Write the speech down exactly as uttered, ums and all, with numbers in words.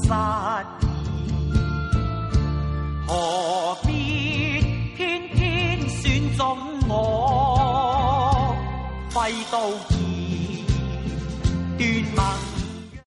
失意，何必偏偏选中我？挥刀剑断盟。